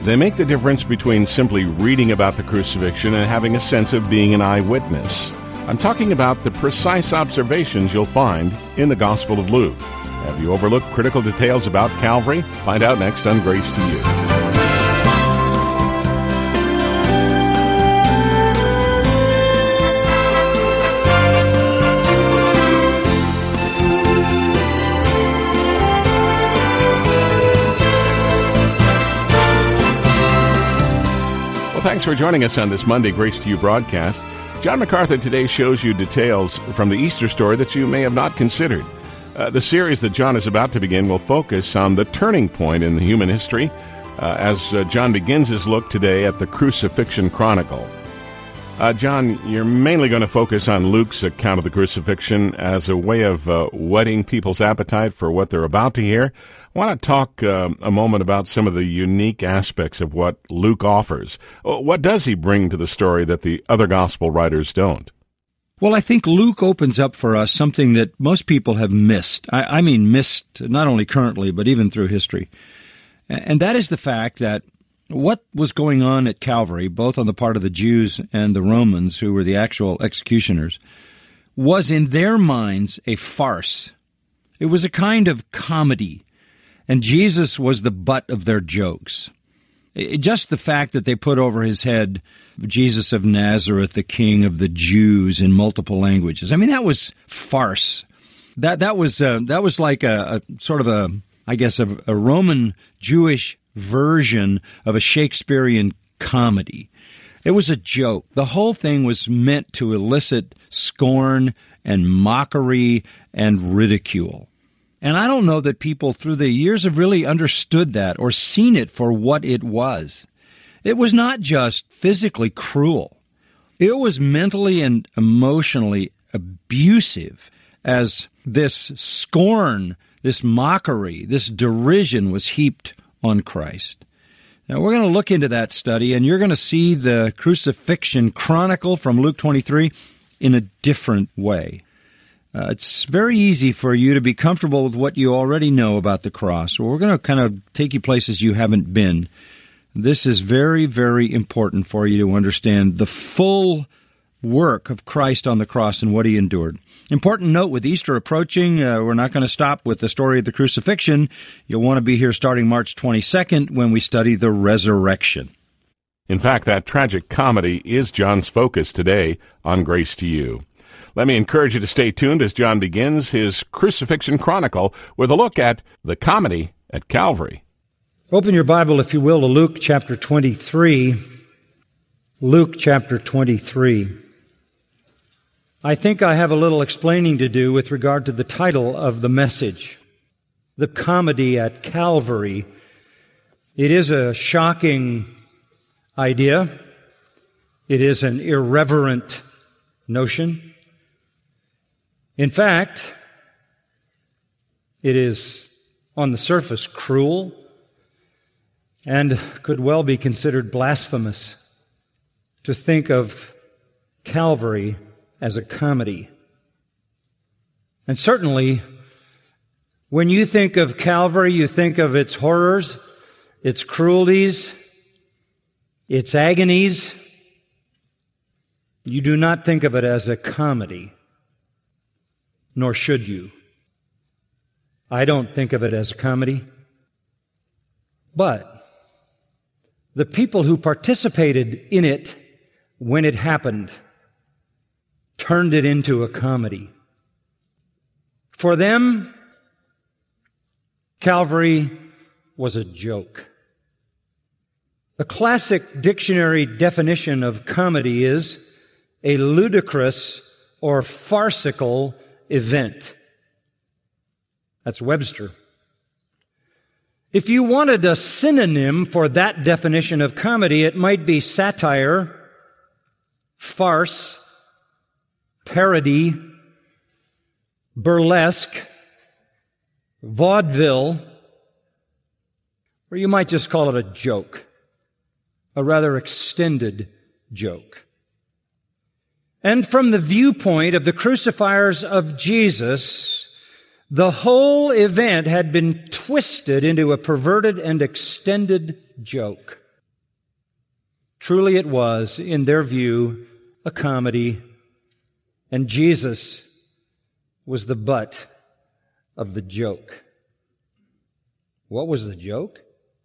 They make the difference between simply reading about the crucifixion and having a sense of being an eyewitness. I'm talking about the precise observations you'll find in the Gospel of Luke. Have you overlooked critical details about Calvary? Find out next on Grace to You. Thanks for joining us on this Monday Grace to You broadcast. John MacArthur today shows you details from the Easter story that you may have not considered. The series that John is about to begin will focus on the turning point in human history as John begins his look today at the Crucifixion Chronicle. John, you're mainly going to focus on Luke's account of the crucifixion as a way of whetting people's appetite for what they're about to hear. I want to talk a moment about some of the unique aspects of what Luke offers. What does he bring to the story that the other gospel writers don't? Well, I think Luke opens up for us something that most people have missed. I mean missed not only currently, but even through history. And that is the fact that what was going on at Calvary, both on the part of the Jews and the Romans, who were the actual executioners, was in their minds a farce. It was a kind of comedy, and Jesus was the butt of their jokes. Just the fact that they put over his head Jesus of Nazareth, the King of the Jews, in multiple languages. I mean, that was farce. That was like a sort of a Roman Jewish version of a Shakespearean comedy. It was a joke. The whole thing was meant to elicit scorn and mockery and ridicule. And I don't know that people through the years have really understood that or seen it for what it was. It was not just physically cruel. It was mentally and emotionally abusive as this scorn, this mockery, this derision was heaped on Christ. Now, we're going to look into that study, and you're going to see the Crucifixion Chronicle from Luke 23 in a different way. It's very easy for you to be comfortable with what you already know about the cross. We're going to kind of take you places you haven't been. This is very, very important for you to understand the full work of Christ on the cross and what he endured. Important note, with Easter approaching, we're not going to stop with the story of the crucifixion. You'll want to be here starting March 22nd when we study the resurrection. In fact, that tragic comedy is John's focus today on Grace to You. Let me encourage you to stay tuned as John begins his Crucifixion Chronicle with a look at the comedy at Calvary. Open your Bible, if you will, to Luke chapter 23. Luke chapter 23. I think I have a little explaining to do with regard to the title of the message, The Comedy at Calvary. It is a shocking idea. It is an irreverent notion. In fact, it is on the surface cruel and could well be considered blasphemous to think of Calvary as a comedy. And certainly, when you think of Calvary, you think of its horrors, its cruelties, its agonies. You do not think of it as a comedy, nor should you. I don't think of it as a comedy. But the people who participated in it when it happened turned it into a comedy. For them, Calvary was a joke. The classic dictionary definition of comedy is a ludicrous or farcical event. That's Webster. If you wanted a synonym for that definition of comedy, it might be satire, farce, parody, burlesque, vaudeville, or you might just call it a joke, a rather extended joke. And from the viewpoint of the crucifiers of Jesus, the whole event had been twisted into a perverted and extended joke. Truly it was, in their view, a comedy, and Jesus was the butt of the joke. What was the joke?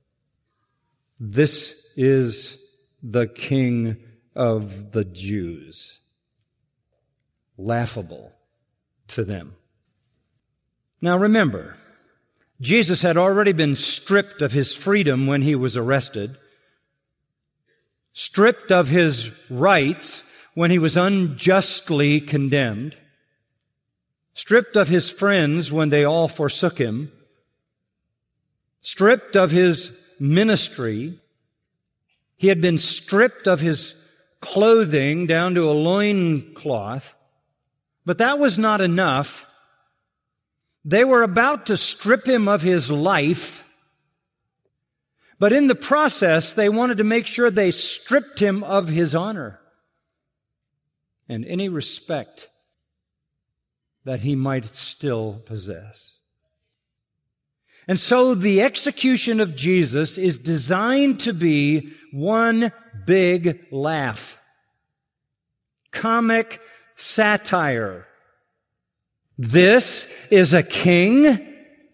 This is the King of the Jews. Laughable to them. Now remember, Jesus had already been stripped of his freedom when he was arrested, stripped of his rights when he was unjustly condemned, stripped of his friends when they all forsook him, stripped of his ministry. He had been stripped of his clothing down to a loincloth, but that was not enough. They were about to strip him of his life, but in the process, they wanted to make sure they stripped him of his honor and any respect that he might still possess. And so the execution of Jesus is designed to be one big laugh. Comic satire. This is a king?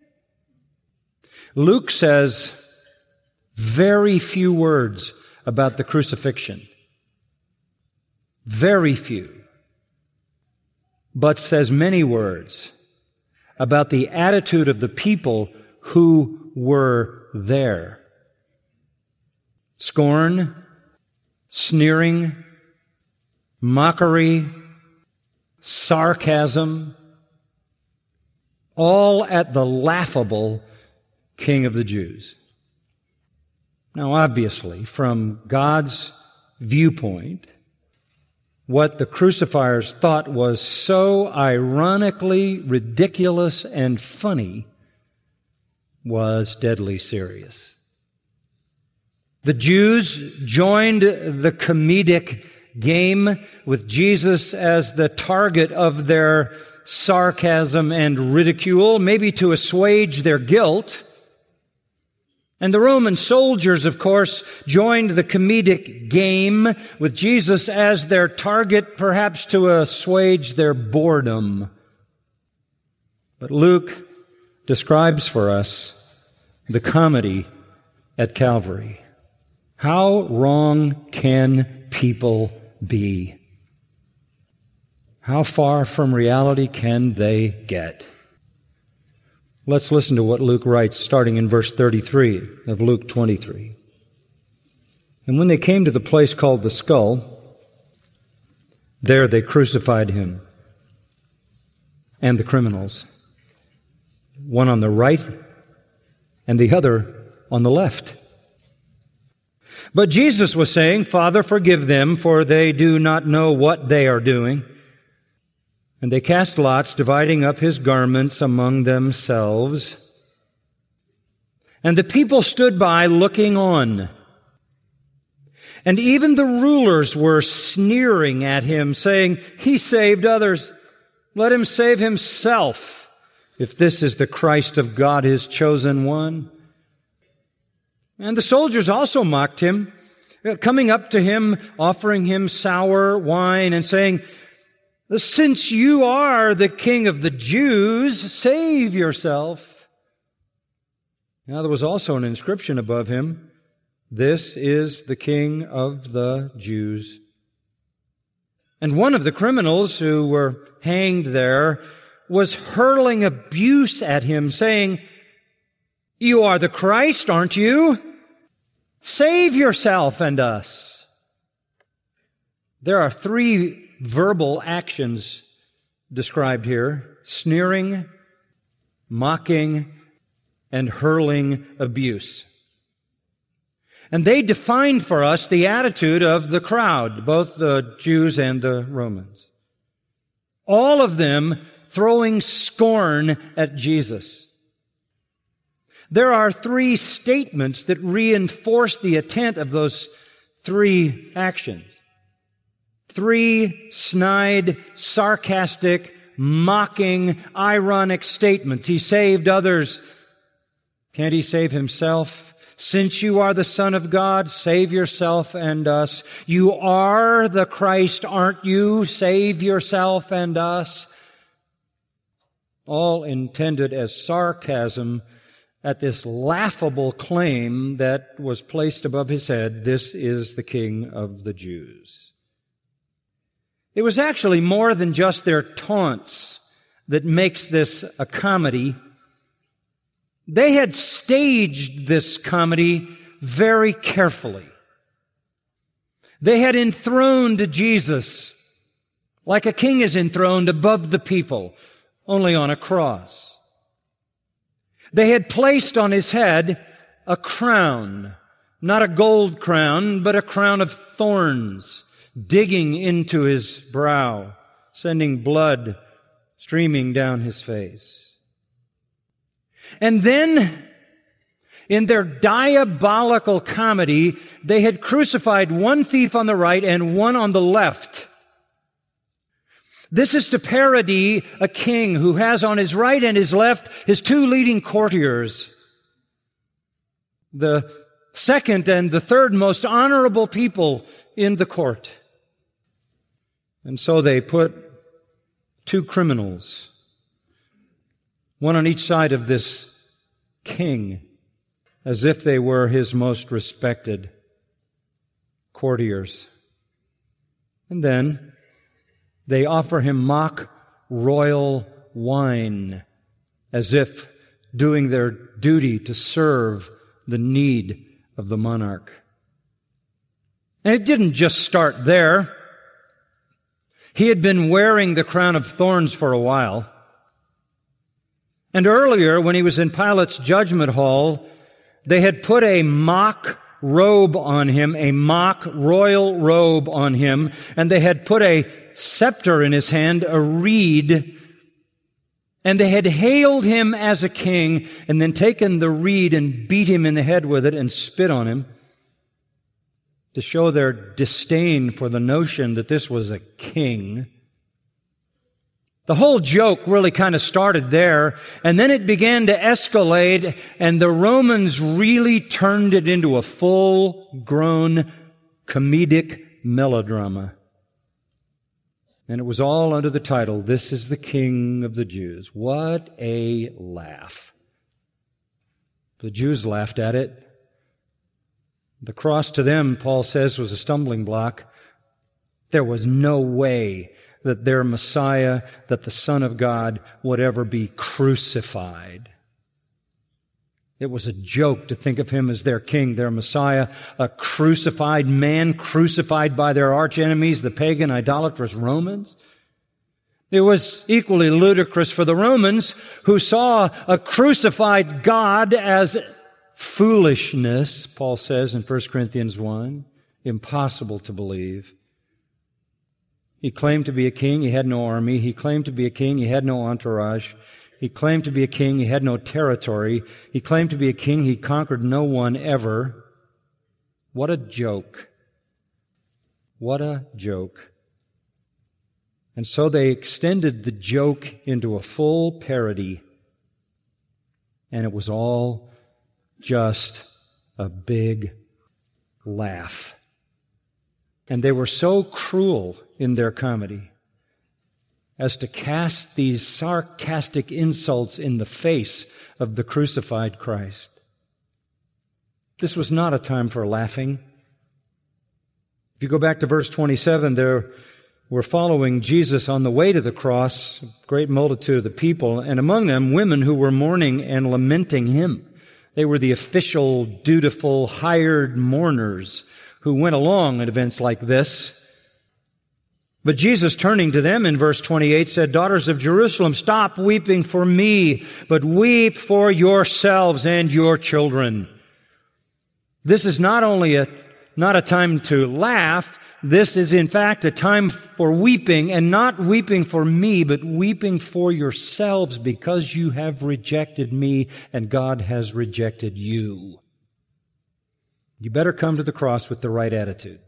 Luke says very few words about the crucifixion. Very few. But says many words about the attitude of the people who were there. Scorn, sneering, mockery, sarcasm, all at the laughable King of the Jews. Now, obviously, from God's viewpoint, what the crucifiers thought was so ironically ridiculous and funny was deadly serious. The Jews joined the comedic game with Jesus as the target of their sarcasm and ridicule, maybe to assuage their guilt. And the Roman soldiers, of course, joined the comedic game with Jesus as their target, perhaps to assuage their boredom. But Luke describes for us the comedy at Calvary. How wrong can people be? How far from reality can they get? Let's listen to what Luke writes, starting in verse 33 of Luke 23. And when they came to the place called the Skull, there they crucified him and the criminals, one on the right and the other on the left. But Jesus was saying, Father, forgive them, for they do not know what they are doing. And they cast lots, dividing up his garments among themselves. And the people stood by looking on. And even the rulers were sneering at him, saying, He saved others. Let him save himself, if this is the Christ of God, his chosen one. And the soldiers also mocked him, coming up to him, offering him sour wine, and saying, Since you are the King of the Jews, save yourself. Now there was also an inscription above him, This is the King of the Jews. And one of the criminals who were hanged there was hurling abuse at him, saying, You are the Christ, aren't you? Save yourself and us. There are three verbal actions described here: sneering, mocking, and hurling abuse. And they define for us the attitude of the crowd, both the Jews and the Romans. All of them throwing scorn at Jesus. There are three statements that reinforce the intent of those three actions. Three snide, sarcastic, mocking, ironic statements. He saved others. Can't he save himself? Since you are the Son of God, save yourself and us. You are the Christ, aren't you? Save yourself and us. All intended as sarcasm at this laughable claim that was placed above his head, "This is the King of the Jews." It was actually more than just their taunts that makes this a comedy. They had staged this comedy very carefully. They had enthroned Jesus like a king is enthroned above the people, only on a cross. They had placed on his head a crown, not a gold crown, but a crown of thorns, digging into his brow, sending blood streaming down his face. And then, in their diabolical comedy, they had crucified one thief on the right and one on the left. This is to parody a king who has on his right and his left his two leading courtiers, the second and the third most honorable people in the court. And so they put two criminals, one on each side of this king, as if they were his most respected courtiers. And then they offer him mock royal wine, as if doing their duty to serve the need of the monarch. And it didn't just start there. He had been wearing the crown of thorns for a while. And earlier, when he was in Pilate's judgment hall, they had put a mock robe on him, a mock royal robe on him, and they had put a scepter in his hand, a reed, and they had hailed him as a king, and then taken the reed and beat him in the head with it and spit on him to show their disdain for the notion that this was a king. The whole joke really kind of started there, and then it began to escalate, and the Romans really turned it into a full-grown comedic melodrama. And it was all under the title, "This is the King of the Jews." What a laugh. The Jews laughed at it. The cross to them, Paul says, was a stumbling block. There was no way that their Messiah, that the Son of God, would ever be crucified. It was a joke to think of him as their king, their Messiah, a crucified man, crucified by their archenemies, the pagan, idolatrous Romans. It was equally ludicrous for the Romans, who saw a crucified God as foolishness, Paul says in 1 Corinthians 1, impossible to believe. He claimed to be a king, he had no army. He claimed to be a king, he had no entourage. He claimed to be a king, he had no territory. He claimed to be a king, he conquered no one ever. What a joke. What a joke. And so they extended the joke into a full parody, and it was all just a big laugh. And they were so cruel in their comedy as to cast these sarcastic insults in the face of the crucified Christ. This was not a time for laughing. If you go back to verse 27, there were following Jesus on the way to the cross, a great multitude of the people, and among them women who were mourning and lamenting him. They were the official, dutiful, hired mourners who went along at events like this. But Jesus, turning to them in verse 28, said, "Daughters of Jerusalem, stop weeping for me, but weep for yourselves and your children." This is not a time to laugh. This is, in fact, a time for weeping, and not weeping for me, but weeping for yourselves, because you have rejected me and God has rejected you. You better come to the cross with the right attitude.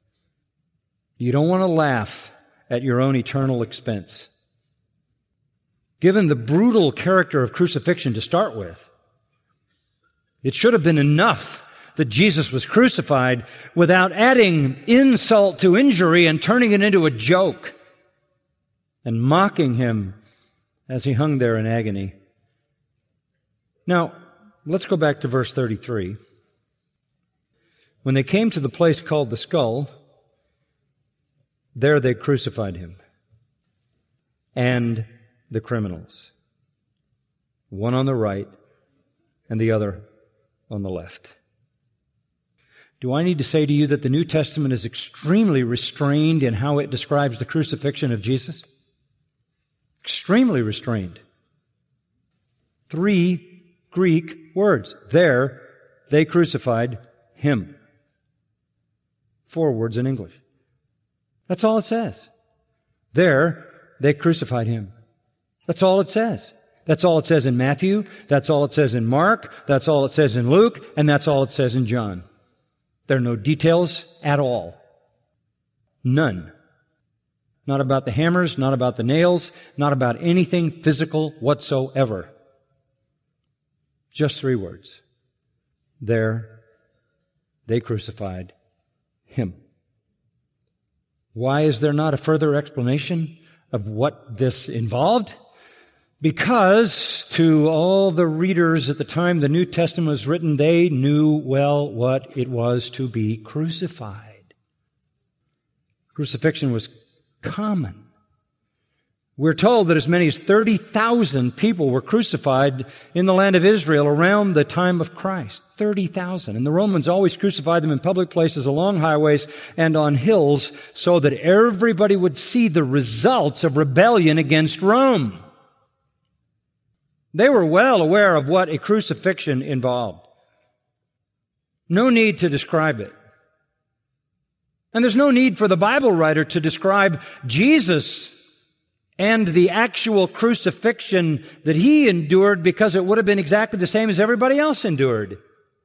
You don't want to laugh at your own eternal expense. Given the brutal character of crucifixion to start with, It should have been enough that Jesus was crucified without adding insult to injury and turning it into a joke and mocking him as he hung there in agony. Now, let's go back to verse 33. When they came to the place called the Skull, there they crucified him and the criminals, one on the right and the other on the left. Do I need to say to you that the New Testament is extremely restrained in how it describes the crucifixion of Jesus? Extremely restrained. 3 Greek words. There, they crucified him. 4 words in English. That's all it says. There, they crucified him. That's all it says. That's all it says in Matthew. That's all it says in Mark. That's all it says in Luke. And that's all it says in John. There are no details at all. None. Not about the hammers, not about the nails, not about anything physical whatsoever. Just 3 words. There, they crucified him. Why is there not a further explanation of what this involved? Because to all the readers at the time the New Testament was written, they knew well what it was to be crucified. Crucifixion was common. We're told that as many as 30,000 people were crucified in the land of Israel around the time of Christ. 30,000. And the Romans always crucified them in public places, along highways, and on hills, so that everybody would see the results of rebellion against Rome. They were well aware of what a crucifixion involved. No need to describe it. And there's no need for the Bible writer to describe Jesus and the actual crucifixion that he endured, because it would have been exactly the same as everybody else endured.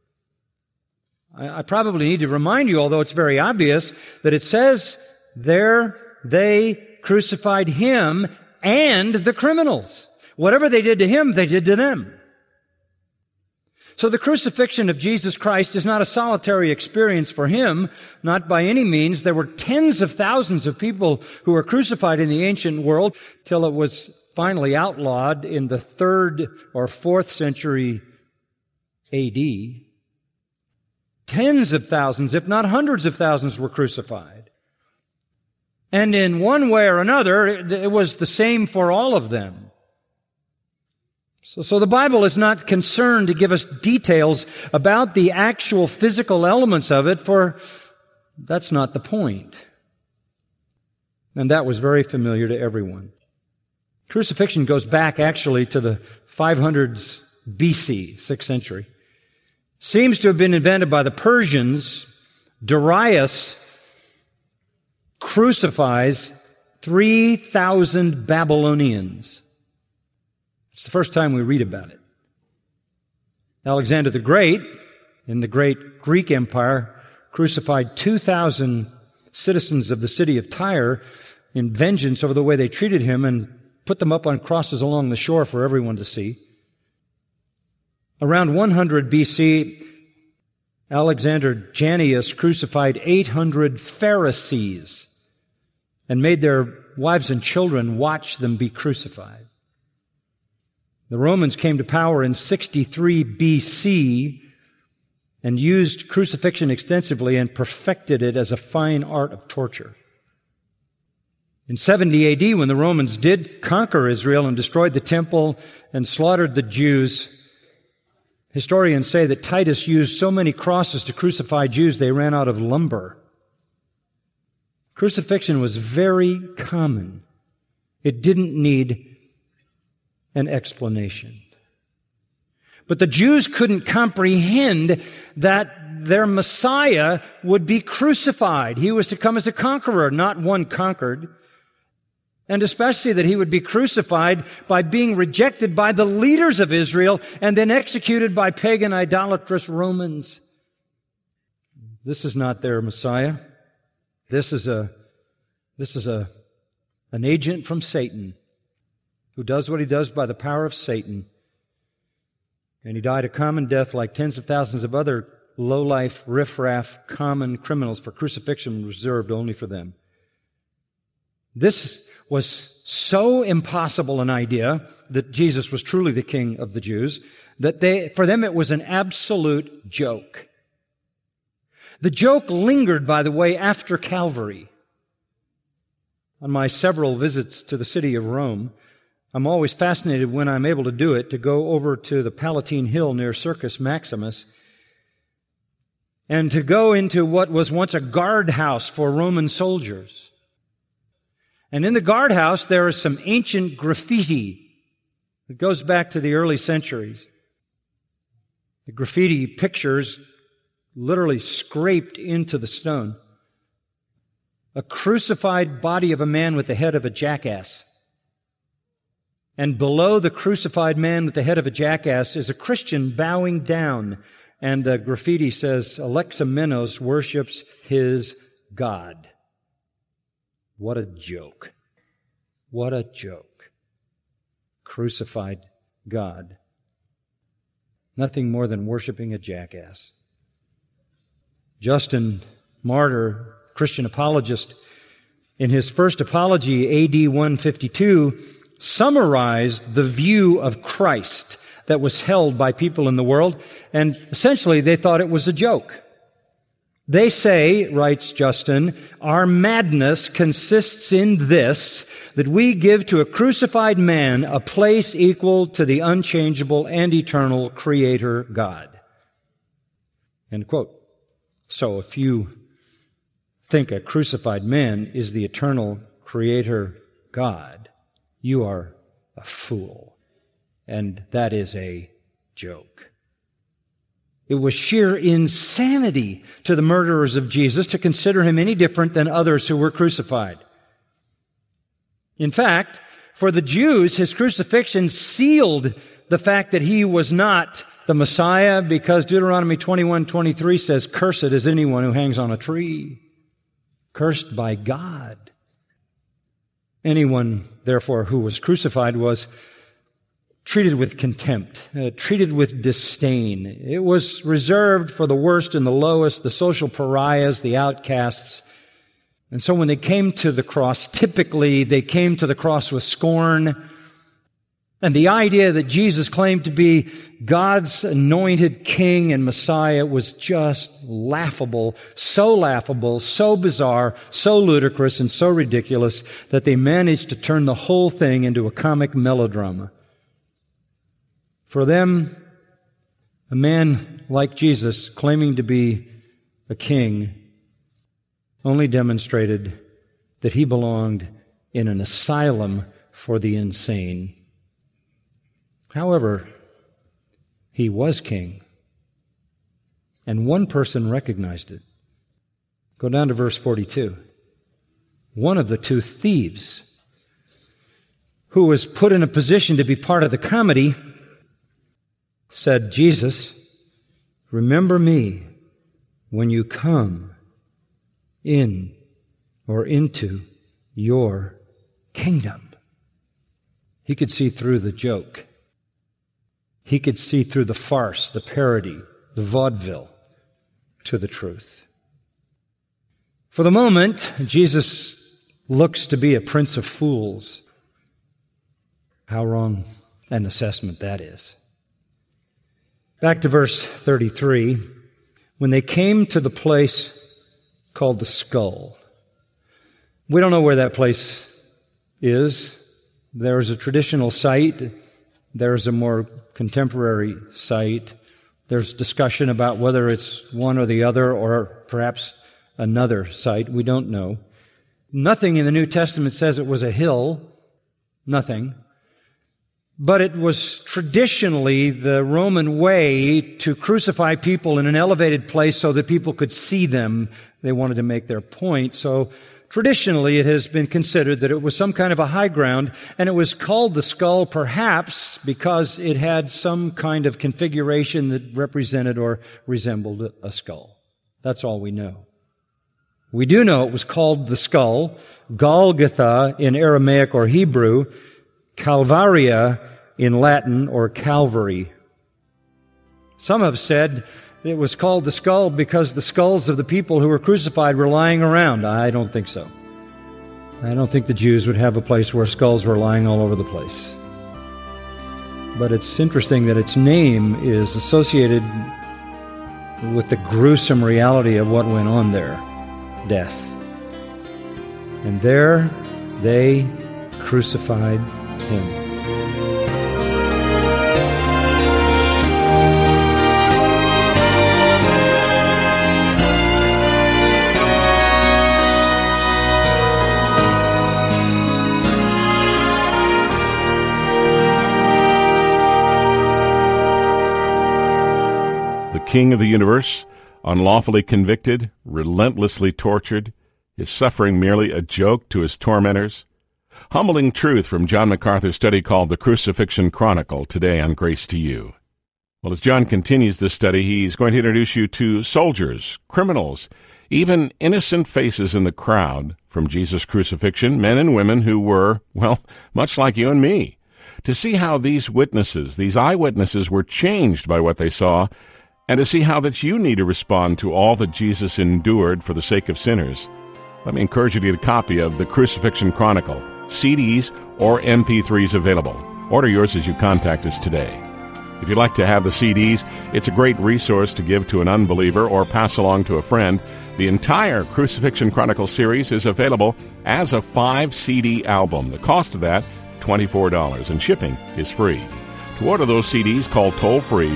I probably need to remind you, although it's very obvious, that it says there they crucified him and the criminals. Whatever they did to him, they did to them. So the crucifixion of Jesus Christ is not a solitary experience for him, not by any means. There were tens of thousands of people who were crucified in the ancient world till it was finally outlawed in the 3rd or 4th century A.D. Tens of thousands, if not hundreds of thousands, were crucified. And in one way or another, it was the same for all of them. So the Bible is not concerned to give us details about the actual physical elements of it, for that's not the point. And that was very familiar to everyone. Crucifixion goes back actually to the 500s BC, 6th century. Seems to have been invented by the Persians. Darius crucifies 3,000 Babylonians. It's the first time we read about it. Alexander the Great, in the great Greek Empire, crucified 2,000 citizens of the city of Tyre in vengeance over the way they treated him, and put them up on crosses along the shore for everyone to see. Around 100 BC, Alexander Jannaeus crucified 800 Pharisees and made their wives and children watch them be crucified. The Romans came to power in 63 BC and used crucifixion extensively and perfected it as a fine art of torture. In 70 AD, when the Romans did conquer Israel and destroyed the temple and slaughtered the Jews, historians say that Titus used so many crosses to crucify Jews they ran out of lumber. Crucifixion was very common. It didn't need an explanation. But the Jews couldn't comprehend that their Messiah would be crucified. He was to come as a conqueror, not one conquered. And especially that he would be crucified by being rejected by the leaders of Israel and then executed by pagan, idolatrous Romans. This is not their Messiah. This is an agent from Satan, who does what he does by the power of Satan. And he died a common death like tens of thousands of other low-life, riff-raff, common criminals, for crucifixion reserved only for them. This was so impossible an idea that Jesus was truly the King of the Jews that for them it was an absolute joke. The joke lingered, by the way, after Calvary. On my several visits to the city of Rome, I'm always fascinated when I'm able to do it to go over to the Palatine Hill near Circus Maximus and to go into what was once a guardhouse for Roman soldiers. And in the guardhouse, there is some ancient graffiti that goes back to the early centuries. The graffiti pictures literally scraped into the stone a crucified body of a man with the head of a jackass. And below the crucified man with the head of a jackass is a Christian bowing down. And the graffiti says, Alexamenos worships his God. What a joke. What a joke. Crucified God. Nothing more than worshiping a jackass. Justin Martyr, Christian apologist, in his first apology, AD 152, summarized the view of Christ that was held by people in the world, and essentially they thought it was a joke. They say, writes Justin, our madness consists in this, that we give to a crucified man a place equal to the unchangeable and eternal Creator God. End quote. So if you think a crucified man is the eternal Creator God, you are a fool. And that is a joke. It was sheer insanity to the murderers of Jesus to consider him any different than others who were crucified. In fact, for the Jews, his crucifixion sealed the fact that he was not the Messiah, because Deuteronomy 21:23 says, cursed is anyone who hangs on a tree. Cursed by God. Anyone, therefore, who was crucified was treated with contempt, treated with disdain. It was reserved for the worst and the lowest, the social pariahs, the outcasts. And so when they came to the cross, typically they came to the cross with scorn. And the idea that Jesus claimed to be God's anointed king and Messiah was just laughable, so bizarre, so ludicrous, and so ridiculous that they managed to turn the whole thing into a comic melodrama. For them, a man like Jesus, claiming to be a king, only demonstrated that he belonged in an asylum for the insane. However, he was king, and one person recognized it. Go down to verse 42. One of the two thieves, who was put in a position to be part of the comedy, said, Jesus, remember me when you come in or into your kingdom. He could see through the joke. He could see through the farce, the parody, the vaudeville to the truth. For the moment, Jesus looks to be a prince of fools. How wrong an assessment that is. Back to verse 33. When they came to the place called the Skull. We don't know where that place is. There's a traditional site. There's a more contemporary site. There's discussion about whether it's one or the other, or perhaps another site. We don't know. Nothing in the New Testament says it was a hill. Nothing. But it was traditionally the Roman way to crucify people in an elevated place so that people could see them. They wanted to make their point. So traditionally it has been considered that it was some kind of a high ground, and it was called the Skull perhaps because it had some kind of configuration that represented or resembled a skull. That's all we know. We do know it was called the Skull, Golgotha in Aramaic or Hebrew, Calvaria in Latin, or Calvary. Some have said it was called the skull because the skulls of the people who were crucified were lying around. I don't think so. I don't think the Jews would have a place where skulls were lying all over the place. But it's interesting that its name is associated with the gruesome reality of what went on there, death. And there they crucified him. King of the universe, unlawfully convicted, relentlessly tortured, his suffering merely a joke to his tormentors. Humbling truth from John MacArthur's study called The Crucifixion Chronicle, today on Grace to You. Well, as John continues this study, he's going to introduce you to soldiers, criminals, even innocent faces in the crowd from Jesus' crucifixion, men and women who were, well, much like you and me. To see how these witnesses, these eyewitnesses, were changed by what they saw, and to see how that you need to respond to all that Jesus endured for the sake of sinners. Let me encourage you to get a copy of The Crucifixion Chronicle, CDs or MP3s available. Order yours as you contact us today. If you'd like to have the CDs, it's a great resource to give to an unbeliever or pass along to a friend. The entire Crucifixion Chronicle series is available as a 5-CD album. The cost of that, $24, and shipping is free. To order those CDs, call toll-free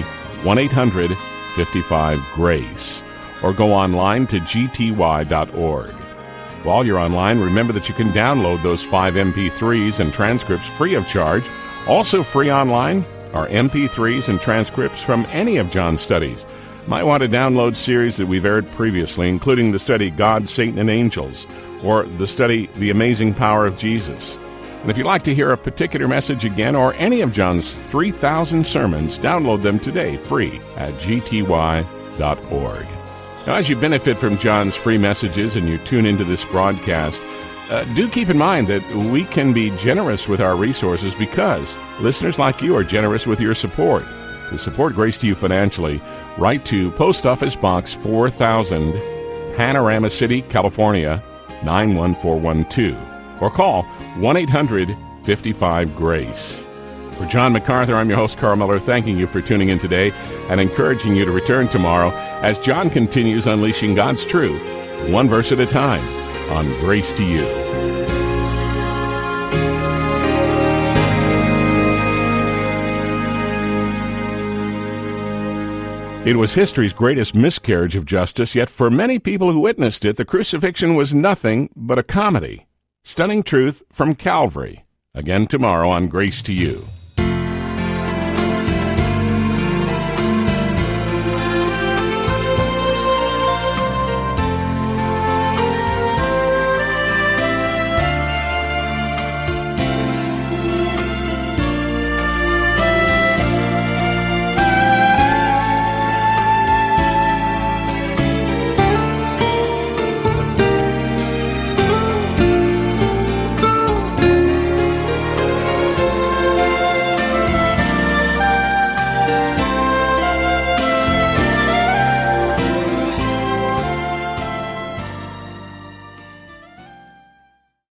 1-800-55-GRACE or go online to gty.org. While you're online, remember that you can download those 5 MP3s and transcripts free of charge. Also free online are MP3s and transcripts from any of John's studies. Might want to download series that we've aired previously, including the study God, Satan, and Angels, or the study The Amazing Power of Jesus. And if you'd like to hear a particular message again or any of John's 3,000 sermons, download them today free at gty.org. Now, as you benefit from John's free messages and you tune into this broadcast, do keep in mind that we can be generous with our resources because listeners like you are generous with your support. To support Grace to You financially, write to Post Office Box 4000, Panorama City, California, 91412. Or call 1-800-55-GRACE. For John MacArthur, I'm your host, Carl Miller, thanking you for tuning in today and encouraging you to return tomorrow as John continues unleashing God's truth, one verse at a time, on Grace to You. It was history's greatest miscarriage of justice, yet for many people who witnessed it, the crucifixion was nothing but a comedy. Stunning truth from Calvary. Again tomorrow on Grace to You.